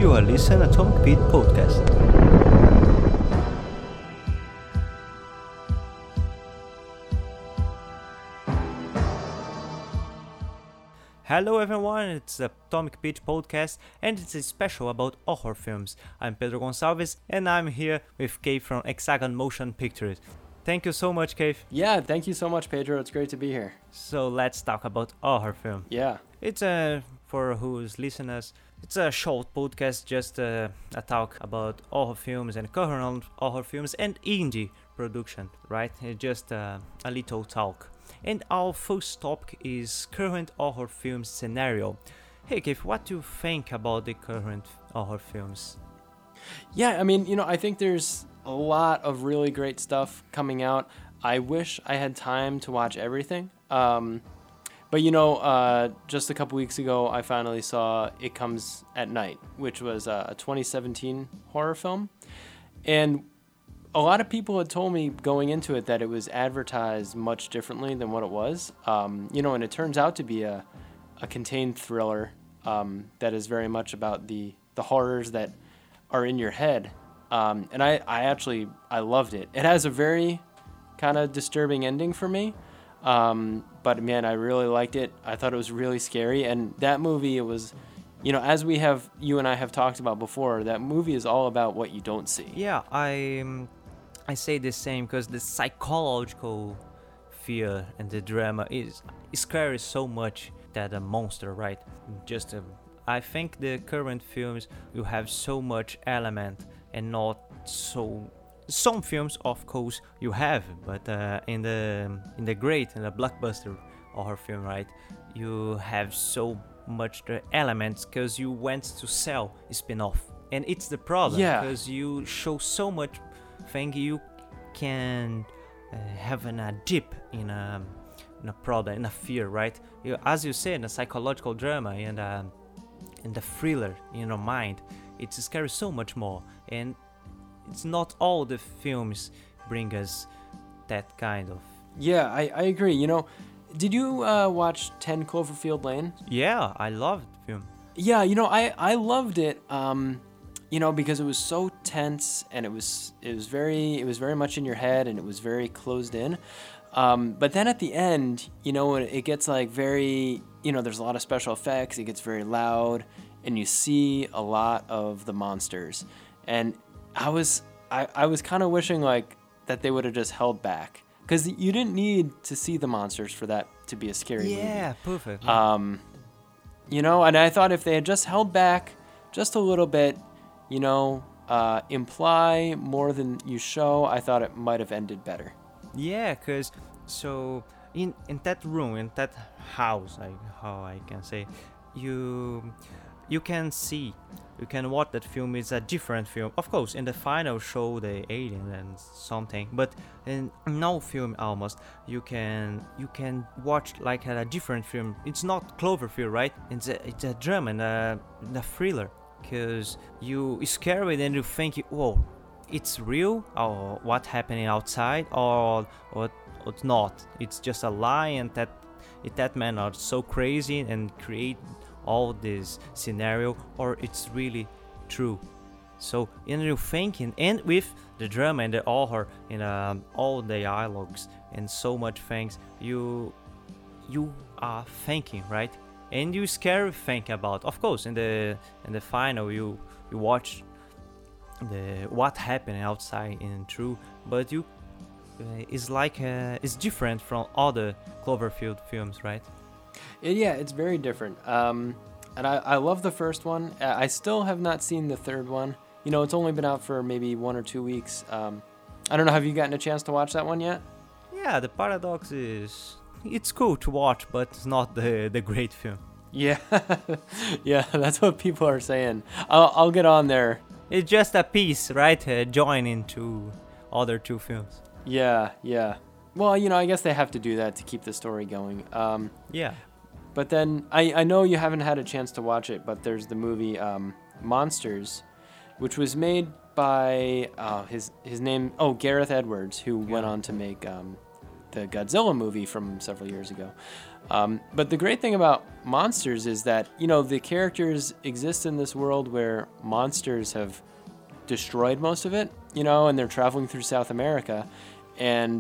You are listening to Atomic Beat Podcast. Hello everyone, it's the Atomic Beat Podcast and it's a special about horror films. I'm Pedro Gonçalves and I'm here with Kay from Hexagon Motion Pictures. Thank you so much, Kay. Yeah, thank you so much, Pedro. It's great to be here. So let's talk about horror film. Yeah. It's for who's listeners, it's a short podcast, just a talk about horror films and current horror films and indie production, right? Just a little talk. And our first topic is current horror film scenario. Hey, Keith, what do you think about the current horror films? Yeah, I mean, I think there's a lot of really great stuff coming out. I wish I had time to watch everything. But just a couple weeks ago, I finally saw It Comes at Night, which was a 2017 horror film. And a lot of people had told me going into it that it was advertised much differently than what it was. And it turns out to be a contained thriller that is very much about the horrors that are in your head. And I loved it. It has a very kind of disturbing ending for me. But man, I really liked it. I thought it was really scary. And that movie, it was, as you and I have talked about before, that movie is all about what you don't see. Yeah, I say the same because the psychological fear and the drama is scary so much that a monster, right? I think the current films will have so much element and not so. Some films, of course, you have, but in the blockbuster horror film, right, you have so much the elements because you went to sell a spin-off, and it's the problem because you show so much thing you can have a dip in a problem, in a fear, right? As you said, a psychological drama and the thriller in your mind, it scares so much more, and it's not all the films bring us that kind of. Yeah, I agree. Did you watch 10 Cloverfield Lane? Yeah, I loved the film. Yeah, I loved it. Because it was so tense and it was very much in your head and it was very closed in. But then at the end, it gets like very, there's a lot of special effects. It gets very loud and you see a lot of the monsters. And I was kind of wishing like that they would have just held back, because you didn't need to see the monsters for that to be a scary movie. Yeah, perfect. And I thought if they had just held back just a little bit, imply more than you show, I thought it might have ended better. Yeah, because so in that room, in that house, like how I can say, you can watch that film. It's a different film, of course. In the final show the alien and something, but in no film almost you can watch like a different film. It's not Cloverfield, right? It's a drama and a thriller, because you scary and you think, whoa, it's real, or what happening outside, or it's not. It's just a lie, and that man are so crazy and create all this scenario, or it's really true. So in your thinking, and with the drama and the horror and all the dialogues and so much things, you are thinking, right? And you scary think about. Of course, in the final, you watch what happened outside and true, but you it's different from other Cloverfield films, right? Yeah, it's very different. And I love the first one. I still have not seen the third one. It's only been out for maybe 1 or 2 weeks. I don't know, have you gotten a chance to watch that one yet? Yeah, the paradox is it's cool to watch, but it's not the great film. Yeah, yeah, that's what people are saying. I'll get on there. It's just a piece, right? Joining to other two films. Yeah. Well, I guess they have to do that to keep the story going. Yeah. But then I know you haven't had a chance to watch it, but there's the movie Monsters, which was made by his name, Gareth Edwards, who went on to make the Godzilla movie from several years ago. But the great thing about monsters is that, you know, the characters exist in this world where monsters have destroyed most of it, you know, and they're traveling through South America. And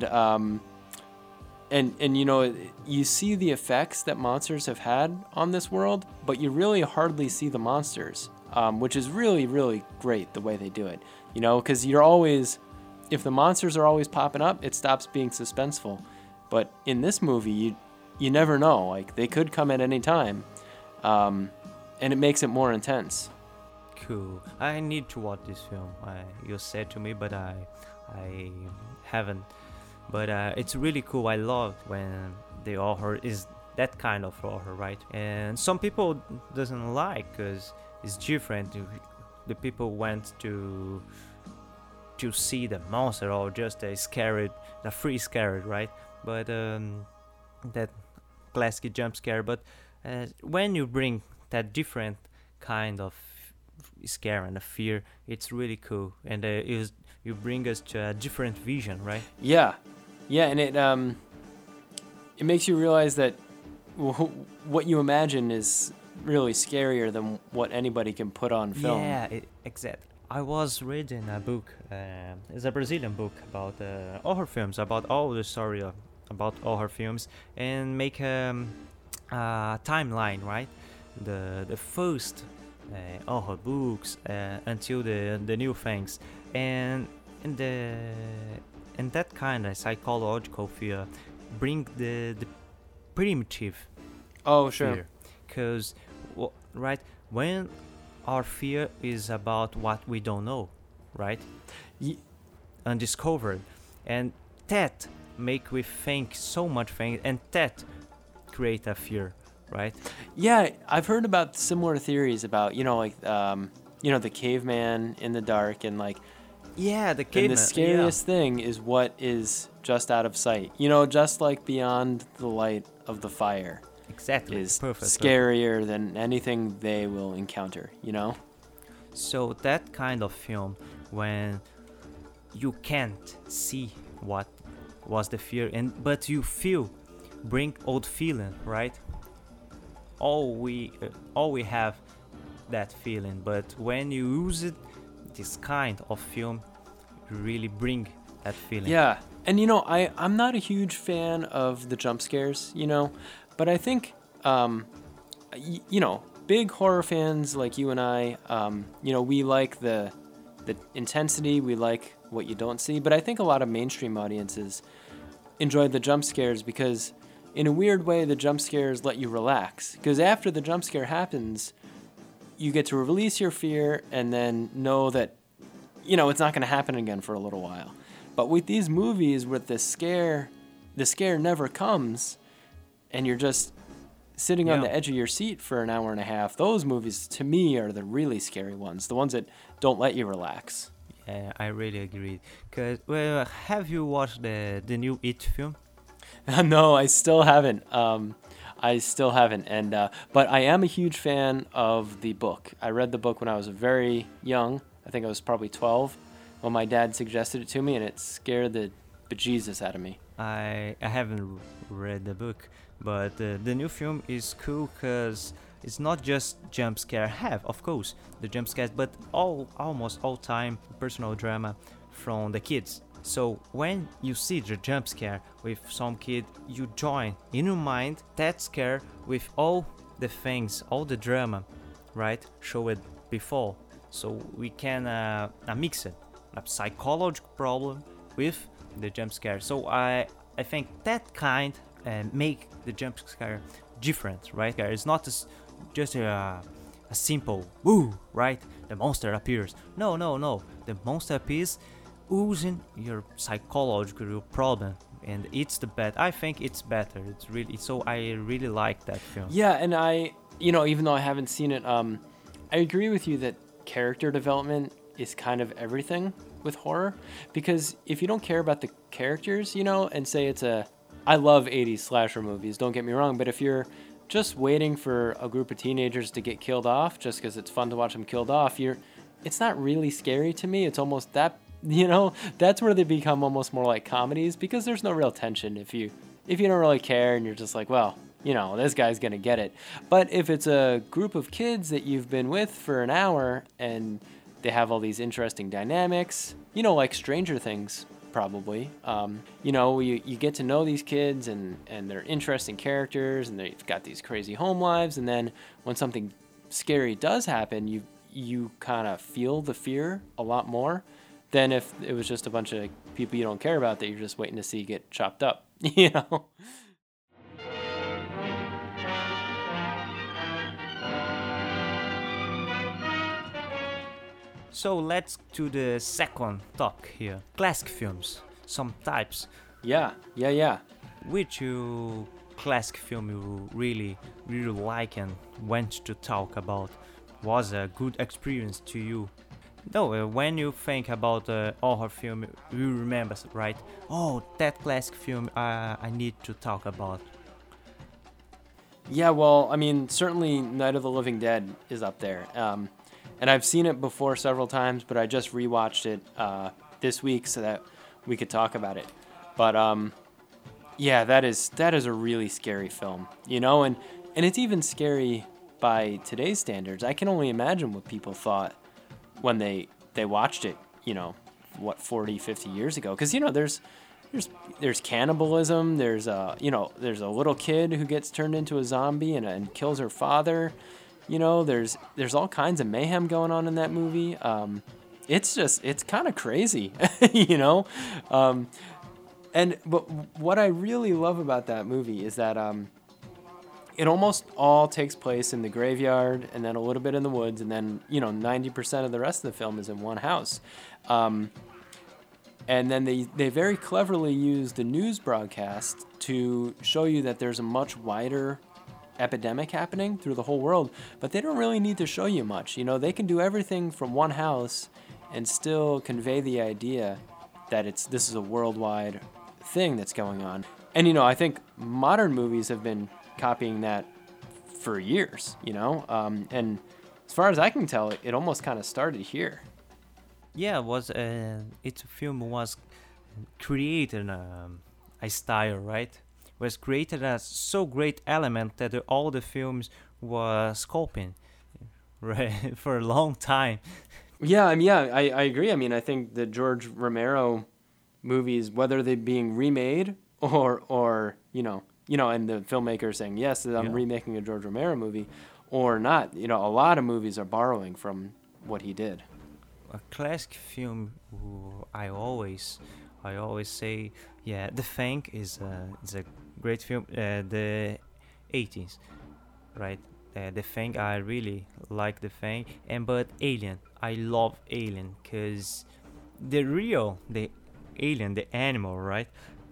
you know, you see the effects that monsters have had on this world, but you really hardly see the monsters, which is really, really great the way they do it, you know, because you're always, if the monsters are always popping up, it stops being suspenseful. But in this movie, you never know, like they could come at any time, and it makes it more intense. Cool. I need to watch this film. You said to me, but I haven't. But it's really cool. I love when the horror is that kind of horror, right? And some people doesn't like because it's different. The people went to see the monster or just a free scared, right? But that classic jump scare. But when you bring that different kind of scare and a fear, it's really cool, and you bring us to a different vision, right? Yeah, and it makes you realize that what you imagine is really scarier than what anybody can put on film. Yeah, exactly. I was reading a book. It's a Brazilian book about horror films, about all the story about horror films, and make a timeline, right? The first horror books until the new things, and that kind of psychological fear bring the primitive fear, because right, when our fear is about what we don't know, right? Undiscovered, and that make we think so much things, and that create a fear, right? Yeah, I've heard about similar theories about, you know, like you know, the caveman in the dark, and like, yeah, the caveman. And the scariest thing is what is just out of sight, you know, just like beyond the light of the fire. Exactly. Is perfect. Scarier than anything they will encounter, you know? So that kind of film, when you can't see what was the fear, but you bring old feeling, right? All we have that feeling, but when you use it, this kind of film really bring that feeling. Yeah, and you know, I'm not a huge fan of the jump scares, you know, but I think, you know, big horror fans like you and I, you know, we like the intensity, we like what you don't see, but I think a lot of mainstream audiences enjoy the jump scares because, in a weird way, the jump scares let you relax. Because after the jump scare happens, you get to release your fear and then know that, you know, it's not going to happen again for a little while. But with these movies, with the scare never comes, and you're just sitting on the edge of your seat for an hour and a half. Those movies, to me, are the really scary ones, the ones that don't let you relax. Yeah, I really agree. Cause, well, have you watched the new It film? No, I still haven't. And but I am a huge fan of the book. I read the book when I was very young. I think I was probably 12 when my dad suggested it to me, and it scared the bejesus out of me. I haven't read the book, but the new film is cool because it's not just jump scare. Of course, the jump scares, but almost all time personal drama from the kids. So when you see the jump scare with some kid, you join in your mind that scare with all the things, all the drama, right? Show it before, so we can mix it, a psychological problem with the jump scare. So I think that kind make the jump scare different, right? It's not just a simple woo, right? The monster appears. No. The monster appears using your psychological problem, and it's the best. I think it's better. It's really so. I really like that film. Yeah, and I, you know, even though I haven't seen it, I agree with you that character development is kind of everything with horror, because if you don't care about the characters, you know, and say I love 80s slasher movies, don't get me wrong, but if you're just waiting for a group of teenagers to get killed off just because it's fun to watch them killed off, it's not really scary to me. It's almost that You know, that's where they become almost more like comedies because there's no real tension if you don't really care and you're just like, well, you know, this guy's gonna get it. But if it's a group of kids that you've been with for an hour and they have all these interesting dynamics, you know, like Stranger Things, probably. You know, you get to know these kids and they're interesting characters and they've got these crazy home lives. And then when something scary does happen, you kind of feel the fear a lot more than if it was just a bunch of people you don't care about that you're just waiting to see get chopped up, you know? So let's to the second talk here. Classic films, some types. Yeah. Which you classic film you really like and went to talk about was a good experience to you? No, when you think about a horror film, you remember, right? Oh, that classic film I need to talk about. Yeah, well, I mean, certainly Night of the Living Dead is up there. And I've seen it before several times, but I just rewatched it this week so that we could talk about it. But yeah, that is a really scary film, you know, and it's even scary by today's standards. I can only imagine what people thought when they watched it, you know, 40, 50 years ago. Because, you know, there's cannibalism. There's a little kid who gets turned into a zombie and kills her father. You know, there's all kinds of mayhem going on in that movie. It's kind of crazy, you know. But what I really love about that movie is that it almost all takes place in the graveyard and then a little bit in the woods, and then, you know, 90% of the rest of the film is in one house. And then they very cleverly use the news broadcast to show you that there's a much wider epidemic happening through the whole world, but they don't really need to show you much. You know, they can do everything from one house and still convey the idea that this is a worldwide thing that's going on. And, you know, I think modern movies have been copying that for years, you know, and as far as I can tell, it almost kind of started here. Yeah, its film was created a style, right? Was created as so great element that all the films was copying, right, for a long time. Yeah, I mean, I agree. I mean, I think the George Romero movies, whether they're being remade or you know, and the filmmaker saying yes, I'm remaking a George Romero movie, or not, you know, a lot of movies are borrowing from what he did. A classic film, I always say, yeah, The Thing is a great film. The 80s, right? The Thing, I really like The Thing, but Alien, I love Alien, cause the alien, the animal, right,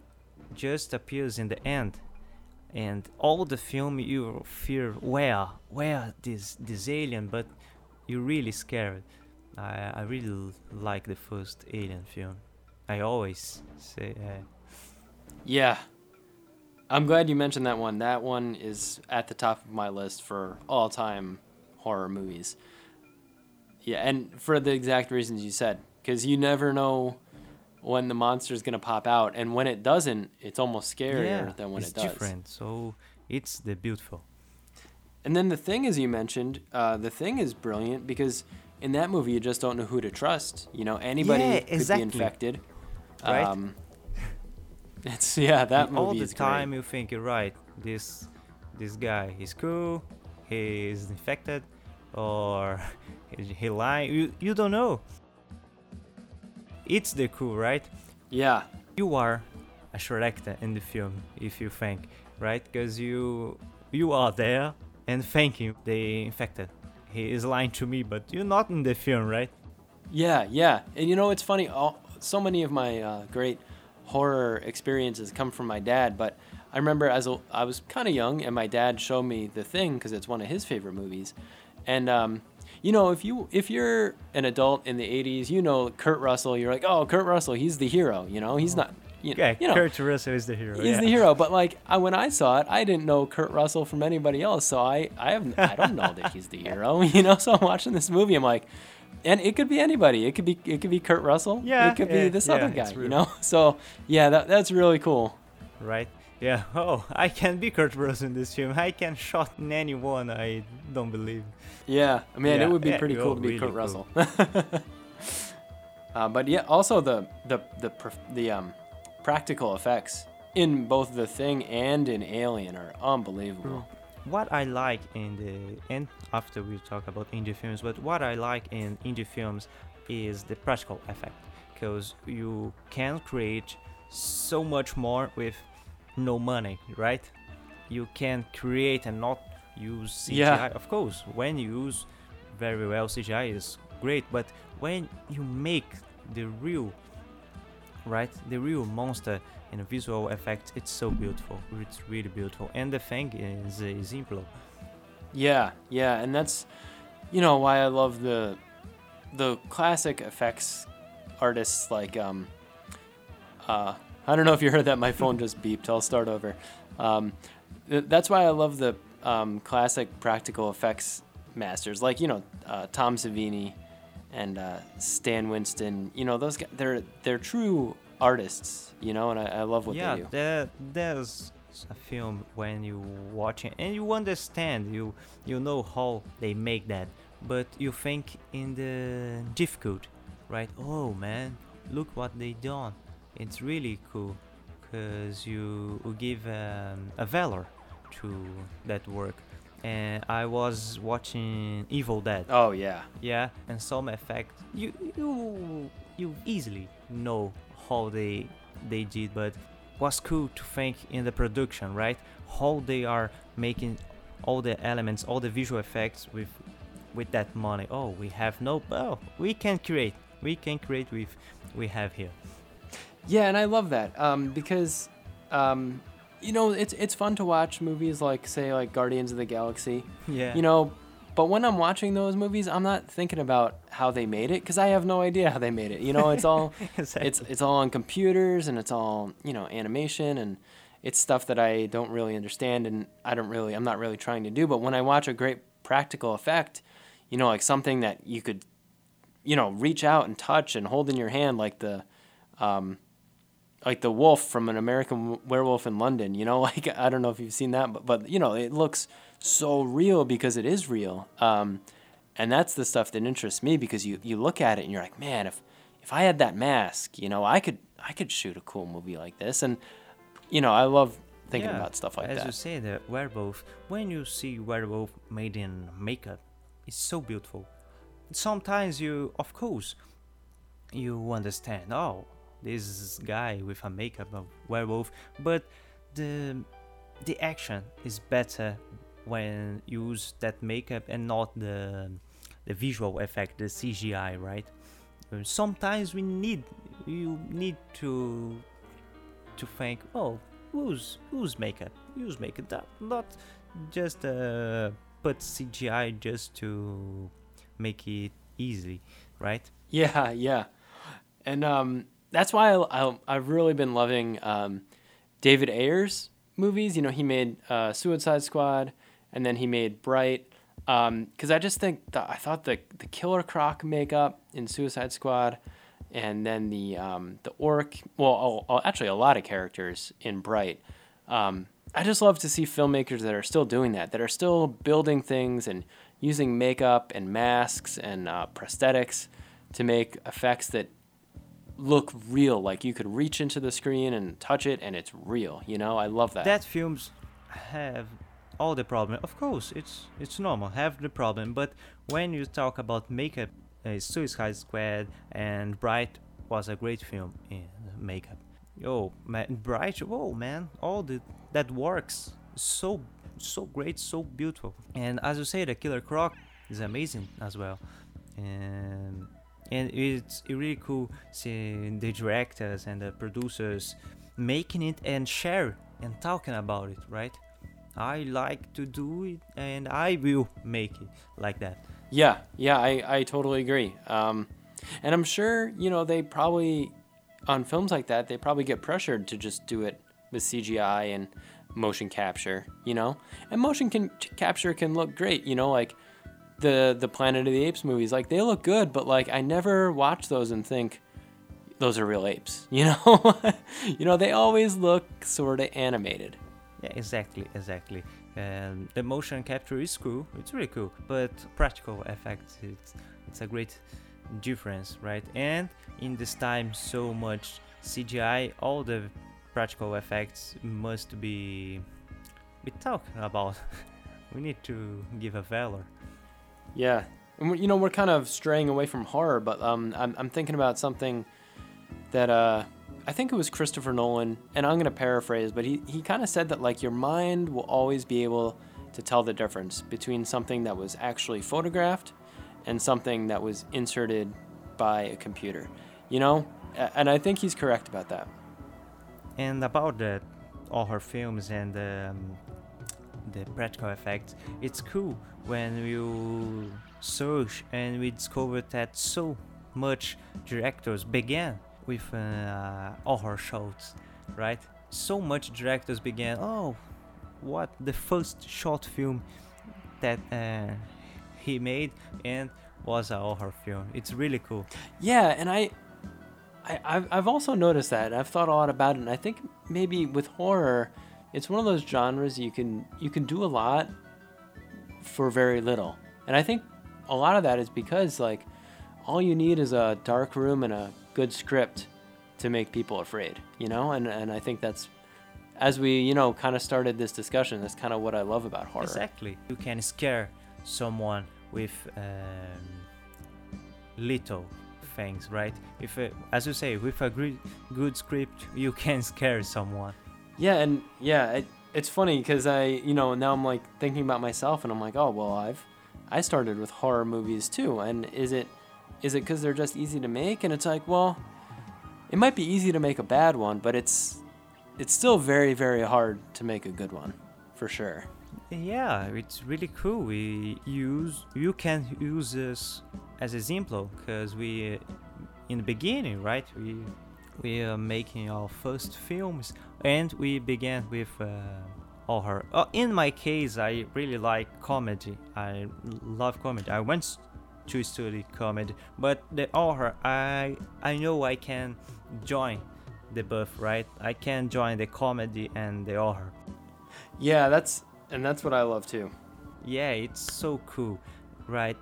just appears in the end, and all the film you fear where this alien, but you're really scared. I really like the first Alien film. I always say. Yeah, I'm glad you mentioned that one. That one is at the top of my list for all-time horror movies. Yeah, and for the exact reasons you said, because you never know when the monster's gonna pop out, and when it doesn't, it's almost scarier than when it does. It's different, so it's the beautiful. And then The Thing, as you mentioned, The Thing is brilliant because in that movie you just don't know who to trust. You know, anybody could be infected. Right? That movie all the is time great. you think you're right. This guy, he's cool, he's infected, or he lying. You don't know. It's the cool, right? Yeah. You are a character in the film, if you think, right? Because you are there and thank him, the infected. He is lying to me, but you're not in the film, right? Yeah. And you know, it's funny. So many of my great horror experiences come from my dad, but I remember I was kind of young, and my dad showed me The Thing because it's one of his favorite movies. And you know, if you're an adult in the 80s, you know Kurt Russell, you're like, oh, Kurt Russell, he's the hero. You know, he's not. You know, Kurt Russell is the hero. He's the hero, but like when I saw it, I didn't know Kurt Russell from anybody else, so I don't know that he's the hero. You know, so I'm watching this movie, I'm like, And it could be anybody. It could be Kurt Russell. Yeah, It could be this other guy. it's You real. know. So yeah, that's really cool. Right? Yeah. Oh, I can be Kurt Russell in this film. I can shot anyone. I don't believe. Yeah, man, Yeah, it would be yeah, pretty cool to be really Kurt cool. Russell. But yeah, also the practical effects in both The Thing and in Alien are unbelievable. What I like in the and after we talk about indie films, but what I like in indie films is the practical effect, because you can create so much more with no money, right? You can create and not use CGI. Yeah. Of course, when you use very well, CGI is great, but when you make the real, right, the real monster in a visual effect, it's so beautiful. It's really beautiful. And The Thing is Implo. Yeah, and that's why I love the classic effects artists like I don't know if you heard that, my phone just beeped. I'll start over. That's why I love the classic practical effects masters, like Tom Savini and Stan Winston. Those guys, they're true artists. And I love what they do. There's a film when you watch it and you understand, you know how they make that, but you think in the difficult, right? Oh man, look what they done. It's really cool, because you give a valor to that work. And I was watching Evil Dead. Oh yeah. Yeah, and some effect you easily know how they did, but was cool to think in the production, right? How they are making all the elements, all the visual effects with that money. Oh, we have we can create with we have here. Yeah, and I love that because it's fun to watch movies like, say, like Guardians of the Galaxy. Yeah. But when I'm watching those movies, I'm not thinking about how they made it, because I have no idea how they made it. It's all Exactly. it's all on computers, and it's all animation, and it's stuff that I don't really understand, and I'm not really trying to do. But when I watch a great practical effect, like something that you could reach out and touch and hold in your hand, like the wolf from An American Werewolf in London, like, I don't know if you've seen that, but it looks so real because it is real. And that's the stuff that interests me, because you look at it and you're like, man, if I had that mask, I could shoot a cool movie like this. And, I love thinking about stuff like as that. you say, the werewolf, when you see werewolf made in makeup, it's so beautiful. Sometimes of course, you understand, oh, this guy with a makeup of werewolf, but the action is better when you use that makeup and not the visual effect, the CGI, right? Sometimes you need to think, oh, who's makeup? Use makeup, not just put CGI just to make it easy, right? Yeah. And that's why I've really been loving David Ayer's movies. He made Suicide Squad, and then he made Bright. Because I just think I thought the Killer Croc makeup in Suicide Squad, and then the orc. Well, actually, a lot of characters in Bright. I just love to see filmmakers that are still doing that are still building things and using makeup and masks and prosthetics to make effects that look real, like you could reach into the screen and touch it and it's real. I love that. That films have all the problem. Of course, it's normal, have the problem, but when you talk about makeup, Suicide Squad and Bright was a great film in makeup. Yo, man, Bright, oh man, that works so great, so beautiful. And as you say, the Killer Croc is amazing as well. And it's really cool seeing the directors and the producers making it and share and talking about it, right? I like to do it, and I will make it like that. Yeah, I totally agree. And I'm sure, they probably, on films like that, they probably get pressured to just do it with CGI and motion capture, And motion capture can look great, like the Planet of the Apes movies, like they look good, but like I never watch those and think those are real apes, you know? They always look sort of animated. Yeah, exactly. And the motion capture is cool. It's really cool, but practical effects, it's a great difference, right? And in this time, so much CGI, all the practical effects must be talking about. We need to give a valor. Yeah, and we're kind of straying away from horror, but I'm thinking about something that I think it was Christopher Nolan, and I'm gonna paraphrase, but he kind of said that like your mind will always be able to tell the difference between something that was actually photographed and something that was inserted by a computer, and I think he's correct about that. And about that, all her films and the practical effects, it's cool when you search and we discover that so much directors began with horror shows, right? So much directors began, what the first short film that he made and was a horror film. It's really cool. Yeah, and I've also noticed that. I've thought a lot about it, and I think maybe with horror, it's one of those genres you can do a lot for very little. And I think a lot of that is because like all you need is a dark room and a good script to make people afraid, and I think that's, as we kind of started this discussion, that's kind of what I love about horror. Exactly. You can scare someone with little things, right? If as you say, with a good script, you can scare someone. Yeah, and it's funny because now I'm like thinking about myself, and I'm like, oh well, I started with horror movies too, and is it because they're just easy to make? And it's like, well, it might be easy to make a bad one, but it's still very, very hard to make a good one, for sure. Yeah, it's really cool. You can use this as example because we in the beginning, right? We are making our first films, and we began with horror. In my case, I really like comedy. I love comedy. I went to study comedy, but the horror, I know I can join the both, right? I can join the comedy and the horror. Yeah, that's what I love too. Yeah, it's so cool, right?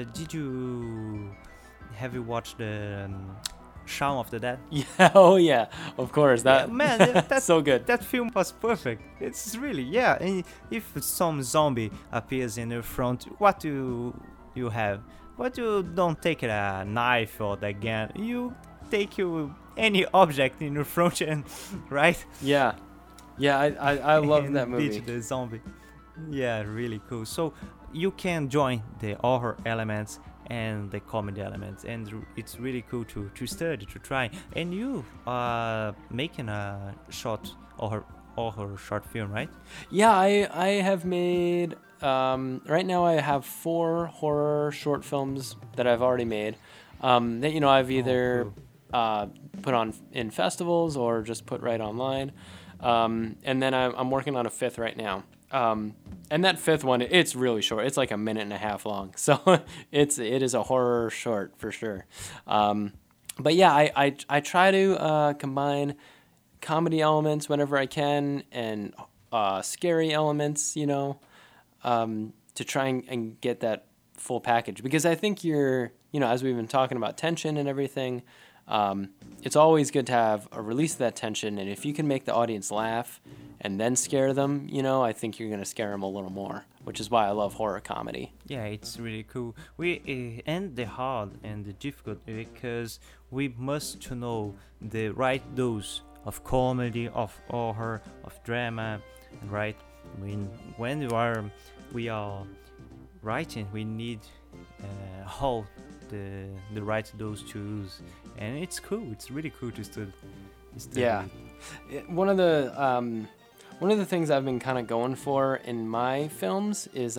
Have you watched the Shaun of the Dead? Yeah, oh yeah, of course. That man, that's so good. That film was perfect. It's really, yeah. And if some zombie appears in your front, what do you have? But you don't take a knife or the gun. You take any object in your front, and right? Yeah, I love that movie. Beat the zombie. Yeah, really cool. So you can join the horror elements and the comedy elements, and it's really cool to study, to try. And you are making a short horror short film, right? Yeah, I have made right now I have 4 horror short films that I've already made that I've either put on in festivals or just put right online, and then I'm working on a 5th right now. And that 5th one, it's really short. It's like a minute and a half long. So it is a horror short for sure. But yeah, I try to combine comedy elements whenever I can and scary elements, to try and get that full package. Because I think as we've been talking about tension and everything, it's always good to have a release of that tension. And if you can make the audience laugh and then scare them, I think you're going to scare them a little more, which is why I love horror comedy. Yeah, it's really cool. We end the hard and the difficult because we must know the right dose of comedy, of horror, of drama, right? When we are writing, we need how the right dose to use, and it's cool. It's really cool to study. Yeah, one of the things I've been kind of going for in my films is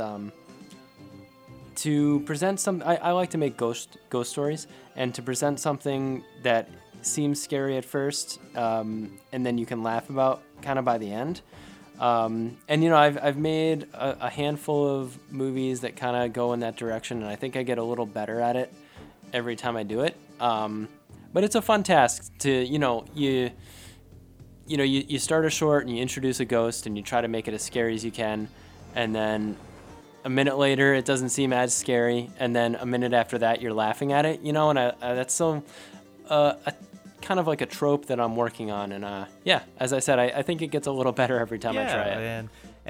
to present some. I like to make ghost stories, and to present something that seems scary at first, and then you can laugh about kind of by the end. And you know, I've made a handful of movies that kind of go in that direction, and I think I get a little better at it every time I do it. But it's a fun task to, you start a short and you introduce a ghost and you try to make it as scary as you can, and then a minute later it doesn't seem as scary, and then a minute after that you're laughing at it, and that's so a kind of like a trope that I'm working on, and as I said, I think it gets a little better every time I try it. And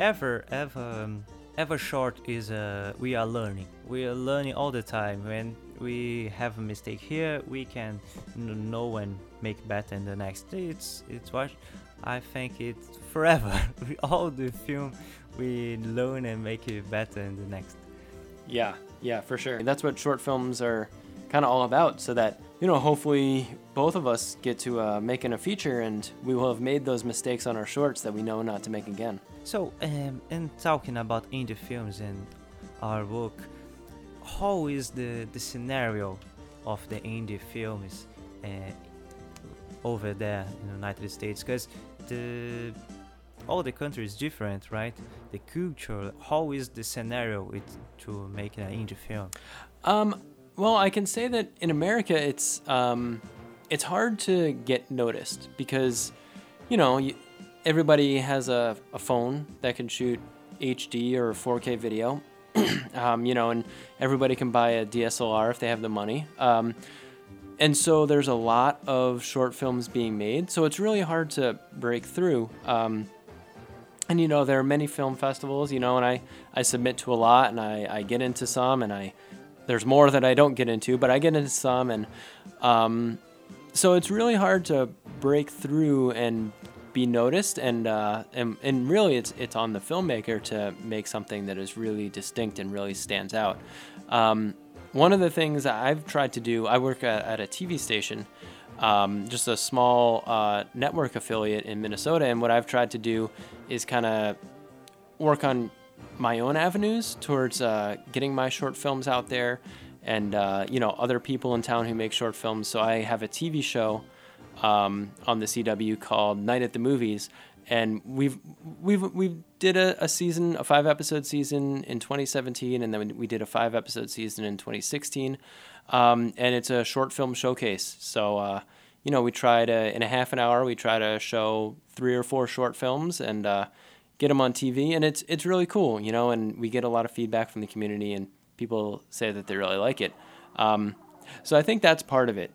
ever short is we are learning all the time. When we have a mistake here, we can know and make better in the next. It's what I think it's forever. All the film we learn and make it better in the next. Yeah, for sure. That's what short films are kind of all about, so that hopefully both of us get to making a feature, and we will have made those mistakes on our shorts that we know not to make again. So, and talking about indie films and our work, how is the scenario of the indie films over there in the United States? Because all the country is different, right? The culture. How is the scenario to make an indie film? Well, I can say that in America, it's hard to get noticed because, everybody has a phone that can shoot HD or 4K video, and everybody can buy a DSLR if they have the money. And so there's a lot of short films being made, so it's really hard to break through. And, there are many film festivals, and I submit to a lot, and I get into some, and there's more that I don't get into, but I get into some, and so it's really hard to break through and be noticed, and really it's on the filmmaker to make something that is really distinct and really stands out. One of the things that I've tried to do, I work at a TV station, just a small network affiliate in Minnesota, and what I've tried to do is kind of work on my own avenues towards getting my short films out there, and other people in town who make short films. So I have a TV show on the CW called Night at the Movies, and we did a season, a 5-episode season in 2017, and then we did a 5-episode season in 2016, and it's a short film showcase. So we try to, in a half an hour, we try to show 3 or 4 short films and get them on TV, and it's really cool, and we get a lot of feedback from the community, and people say that they really like it. So I think that's part of it.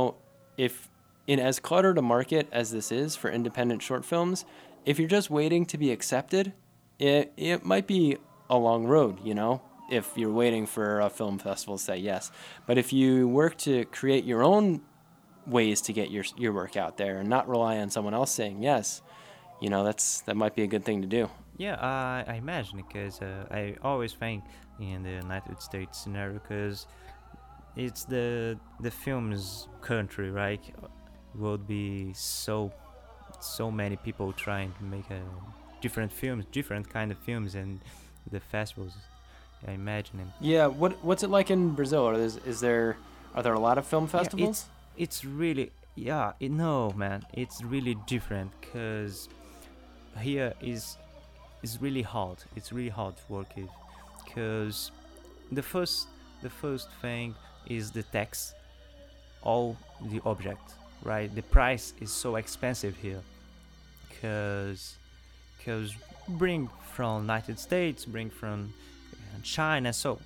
If in as cluttered a market as this is for independent short films, if you're just waiting to be accepted, it might be a long road, if you're waiting for a film festival to say yes. But if you work to create your own ways to get your work out there and not rely on someone else saying yes, that might be a good thing to do. Yeah, I imagine, because I always think in the United States scenario, because it's the film's country, right? Would be so many people trying to make different films, different kind of films, and the festivals. I imagine it. Yeah, what's it like in Brazil? Are there a lot of film festivals? Yeah, it's really no, man, it's really different, because here is really hard. It's really hard to work with, because the first thing is the tax, all the object, right? The price is so expensive here, because bring from United States, bring from China, so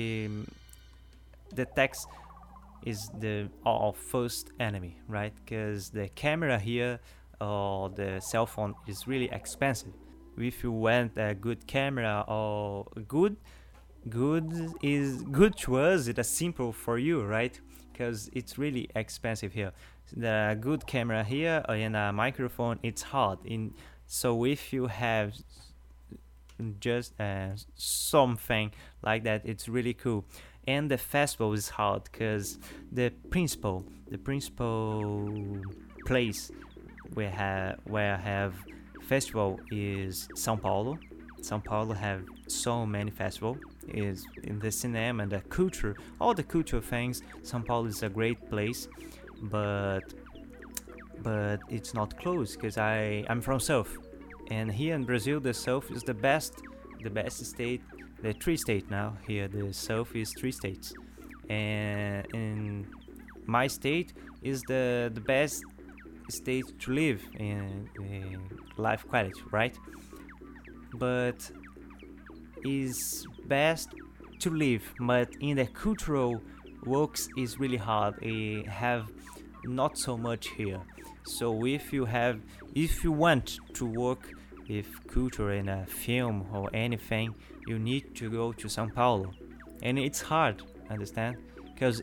the tax is our first enemy, right? Because the camera here or the cell phone is really expensive. If you want a good camera or good is good to us, it's simple for you, right? Because it's really expensive here. The good camera here and a microphone, it's hard. So if you have just something like that, it's really cool. And the festival is hard, because the principal place where I have festival is São Paulo. São Paulo have so many festivals. Is in the cinema and the culture, all the cultural things. São Paulo is a great place, but it's not close, because I'm from South, And here in Brazil, the south is the best state, the three state now. Here, the south is three states, and in my state is the best state to live in life quality, right? But is best to live, but in the cultural works is really hard. We have not so much here. So if you want to work with culture in a film or anything, you need to go to São Paulo, and it's hard, understand? Because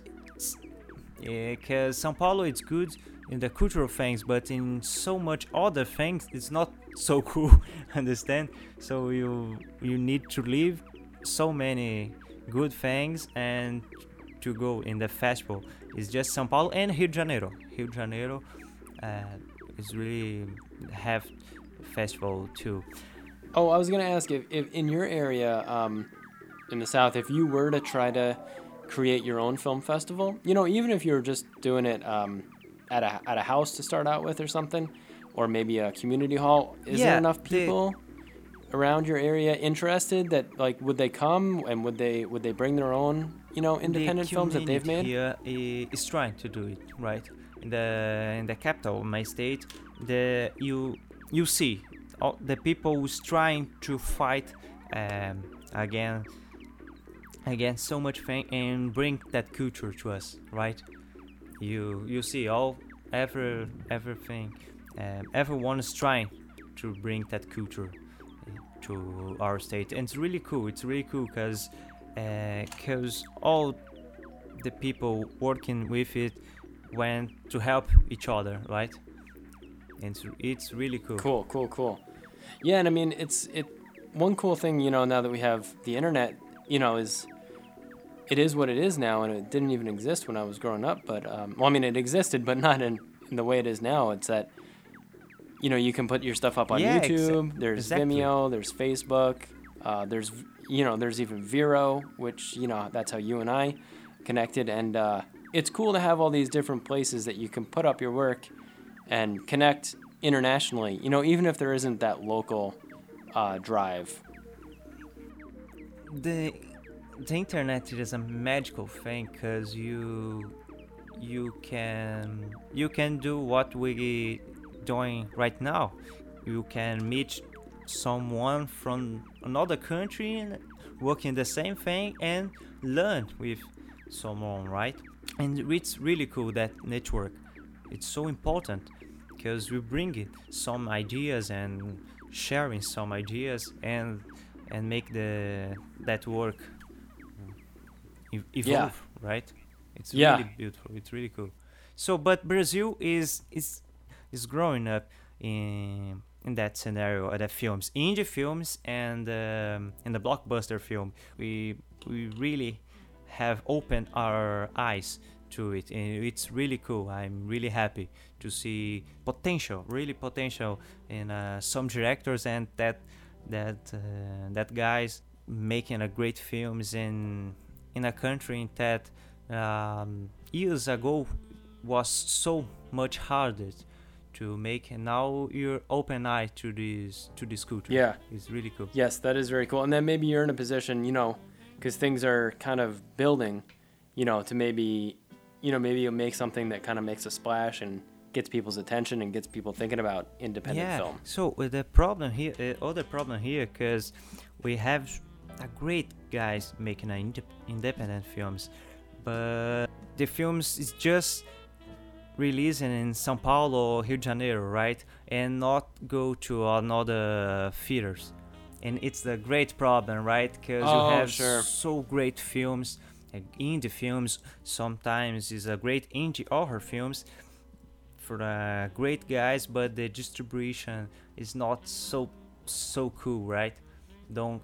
São Paulo it's good in the cultural things, but in so much other things it's not so cool, understand? So you need to leave so many good things and to go in the festival. It's just São Paulo and Rio de Janeiro. Rio de Janeiro is really have festival too. Oh, I was gonna ask if in your area, in the South, if you were to try to create your own film festival, even if you're just doing it at a house to start out with or something, or maybe a community hall, is there enough people around your area interested that would they come and would they bring their own independent films that they've made? Here is trying to do it right in the capital, my state. You see all the people who's trying to fight against so much thing and bring that culture to us, right? You see everything, everyone is trying to bring that culture to our state, and it's really cool. It's really cool because all the people working with it went to help each other, right? And it's really cool. Cool. Yeah, and I mean it's one cool thing, now that we have the internet, is it is what it is now, and it didn't even exist when I was growing up. But it existed, but not in the way it is now. It's that you can put your stuff up on YouTube. There's Vimeo. There's Facebook. There's even Vero, which that's how you and I connected. And it's cool to have all these different places that you can put up your work and connect internationally. Even if there isn't that local drive. The internet is a magical thing because you can do what we doing right now. You can meet someone from another country and work in the same thing and learn with someone, right? And it's really cool, that network. It's so important because we bring it some ideas and sharing some ideas and make that work evolve, right? It's really beautiful. It's really cool. So, but Brazil is growing up in that scenario of the films, indie films, and in the blockbuster film. We really have opened our eyes to it, and it's really cool. I'm really happy to see really potential in some directors, and that guys making a great films in a country that years ago was so much harder to make, and now you're open eye to this culture. Yeah, it's really cool. Yes, that is very cool. And then maybe you're in a position, because things are kind of building, to maybe you'll make something that kind of makes a splash and gets people's attention and gets people thinking about independent film. So the problem here, because we have a great guys making independent films, but the films is just releasing in São Paulo or Rio de Janeiro, right? And not go to another theaters. And it's the great problem, right? Because you have so great films, indie films. Sometimes is a great indie horror films for the great guys, but the distribution is not so cool, right? Don't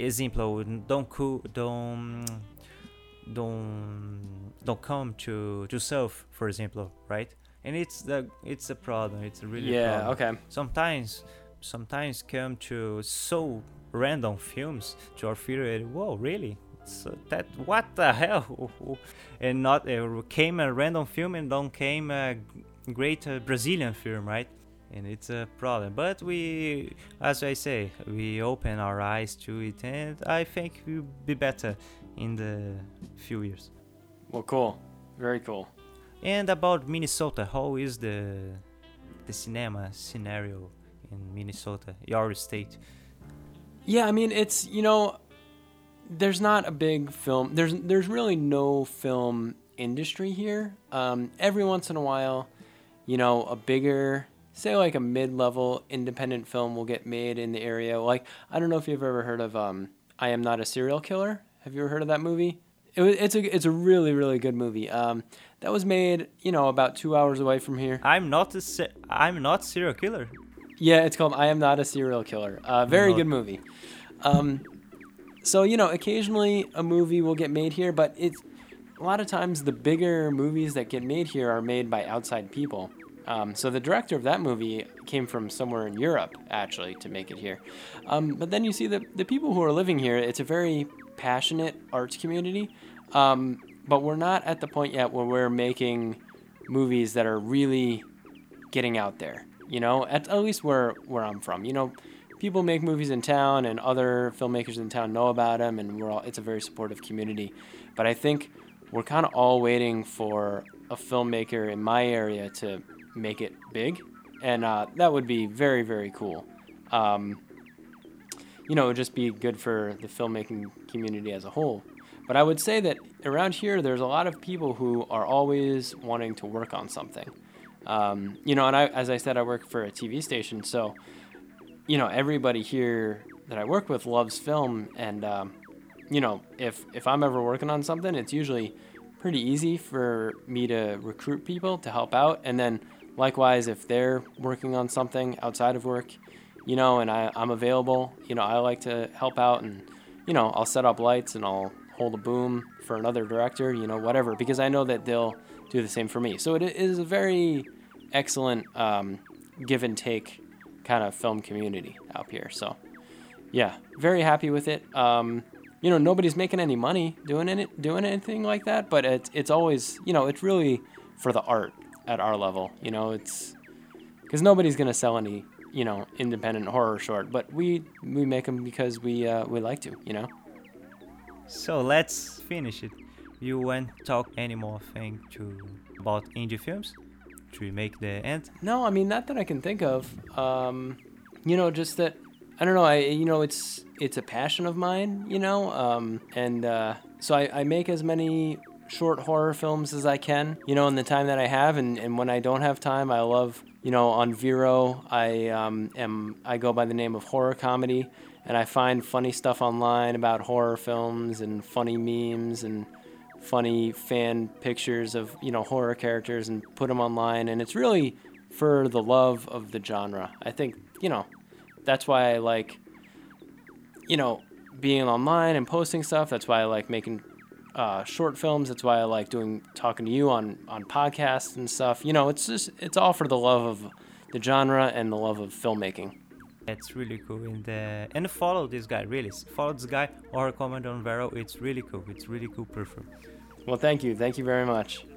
come to South, for example, right? And it's a problem. It's a really problem. Okay. Sometimes come to so random films to our theater. And, whoa, really? So that, what the hell? And not came a random film and don't came a great Brazilian film, right? and it's a problem. But we, as I say, we open our eyes to it, and I think we'll be better in the few years. Well, cool. Very cool. And about Minnesota, how is the cinema scenario in Minnesota, your state? Yeah, I mean, it's, there's not a big film. There's really no film industry here. Every once in a while, a bigger, say like a mid-level independent film will get made in the area. Like, I don't know if you've ever heard of I Am Not a Serial Killer. Have you ever heard of that movie? It's a really, really good movie. That was made, about 2 hours away from here. I'm not serial killer. Yeah, it's called I Am Not a Serial Killer. Very good movie. So, occasionally a movie will get made here, but it's a lot of times the bigger movies that get made here are made by outside people. So the director of that movie came from somewhere in Europe, actually, to make it here. But then you see the people who are living here, it's a very passionate arts community. But we're not at the point yet where we're making movies that are really getting out there, at least where I'm from. People make movies in town and other filmmakers in town know about them, and it's a very supportive community. But I think we're kind of all waiting for a filmmaker in my area to make it big, and that would be very, very cool. It would just be good for the filmmaking community as a whole. But I would say that around here, there's a lot of people who are always wanting to work on something. And as I said, I work for a TV station, so, everybody here that I work with loves film, and, if I'm ever working on something, it's usually pretty easy for me to recruit people to help out, and then likewise, if they're working on something outside of work, and I'm available, I like to help out, and, I'll set up lights and I'll hold a boom for another director, whatever, because I know that they'll do the same for me. So it is a very excellent give and take kind of film community out here. So yeah, very happy with it. Nobody's making any money doing anything like that, but it's always, it's really for the art at our level. It's because nobody's gonna sell any, independent horror short, but we make them because we like to. So let's finish it. You want to talk any more thing about indie films to make the end? No, I mean, not that I can think of. Just that, I don't know, it's a passion of mine, so I make as many short horror films as I can, in the time that I have, and when I don't have time, I love, on Vero, I go by the name of Horror Comedy, and I find funny stuff online about horror films and funny memes and funny fan pictures of, horror characters and put them online. And it's really for the love of the genre. I think, that's why I like, being online and posting stuff. That's why I like making short films. That's why I like talking to you on podcasts and stuff. It's all for the love of the genre and the love of filmmaking. It's really cool, and follow this guy, really. Follow this guy or comment on Vero. It's really cool. It's really cool perform. Well, thank you very much.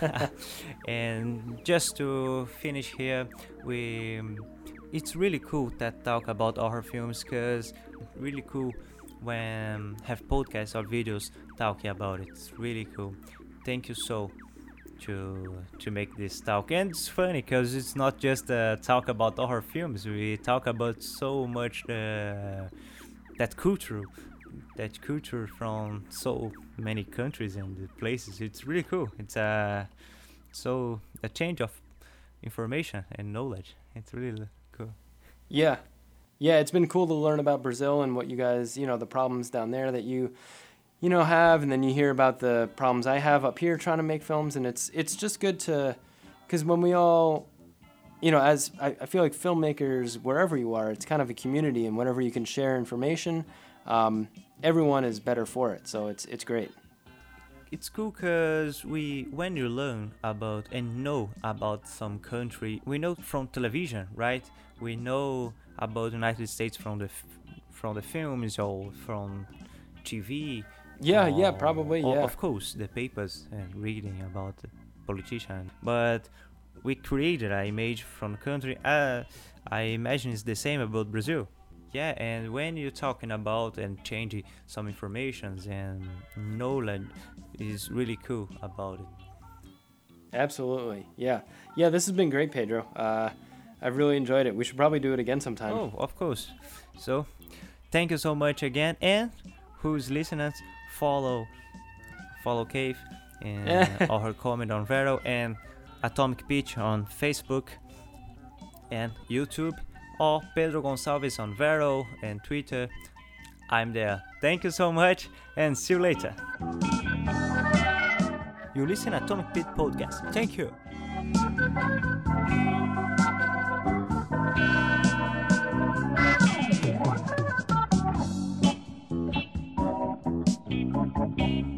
And just to finish here, it's really cool that talk about horror films, because really cool when have podcasts or videos talking about it. It's really cool. Thank you so to make this talk. And it's funny because it's not just talk about horror films. We talk about so much that culture from so many countries and places. It's really cool. It's a change of information and knowledge. It's really cool. Yeah, it's been cool to learn about Brazil and what you guys, the problems down there that you have, and then you hear about the problems I have up here trying to make films, and it's just good to, because when we all, as I feel like filmmakers, wherever you are, it's kind of a community, and whenever you can share information, everyone is better for it, so it's great. It's cool because when you learn about and know about some country, we know from television, right? We know about the United States from the films or from TV. Yeah, probably, yeah. Of course, the papers and reading about the politician. But we created an image from the country. I imagine it's the same about Brazil. Yeah, and when you're talking about and changing some informations and knowledge is really cool about it. Absolutely. Yeah. Yeah, this has been great, Pedro. I've really enjoyed it. We should probably do it again sometime. Oh, of course. So, thank you so much again. And who's listening, follow Cave and or her comment on Vero and Atomic Pitch on Facebook and YouTube, or Pedro Gonçalves on Vero and Twitter. I'm there. Thank you so much and see you later. You listen to Atomic Pit Podcast. Thank you.